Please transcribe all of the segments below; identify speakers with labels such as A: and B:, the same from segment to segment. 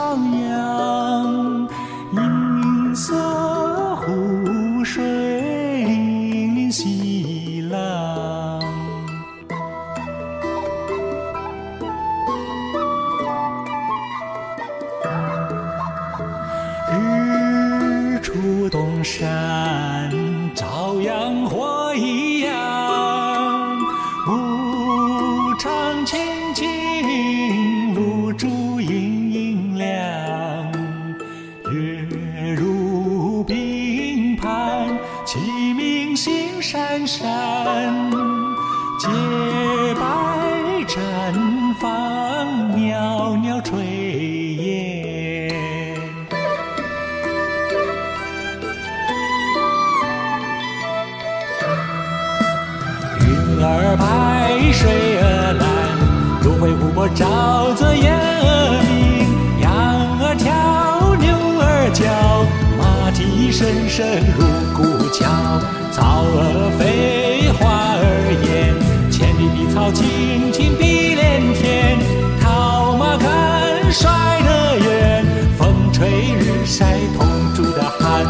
A: 扬，银色湖水粼粼细浪。日出东山，照阳火一样，牧场青青，露珠莹莹亮。月如冰盘，鸡鸣星闪闪，洁白绽放，袅袅炊烟。云儿白，水儿蓝，芦荟湖泊沼泽烟儿鸣，羊儿跳，牛儿叫，马蹄声声入古桥。草儿飞，花儿艳，千里碧草青青碧连天。套马看帅得远，风吹日晒同住的寒。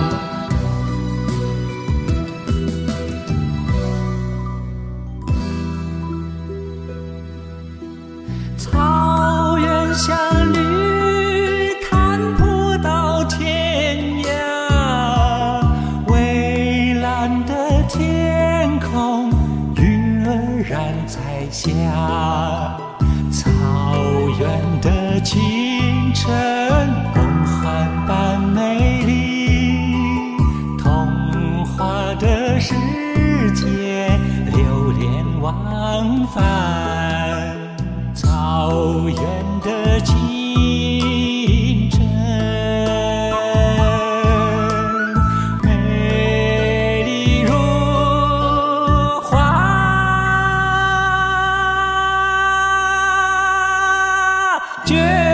A: 草原像绿毯铺到天涯，蔚蓝的天空，云儿染彩霞。草原的清晨，梦幻般美丽，童话的世界，流连忘返。草原的清晨，美丽如画，绝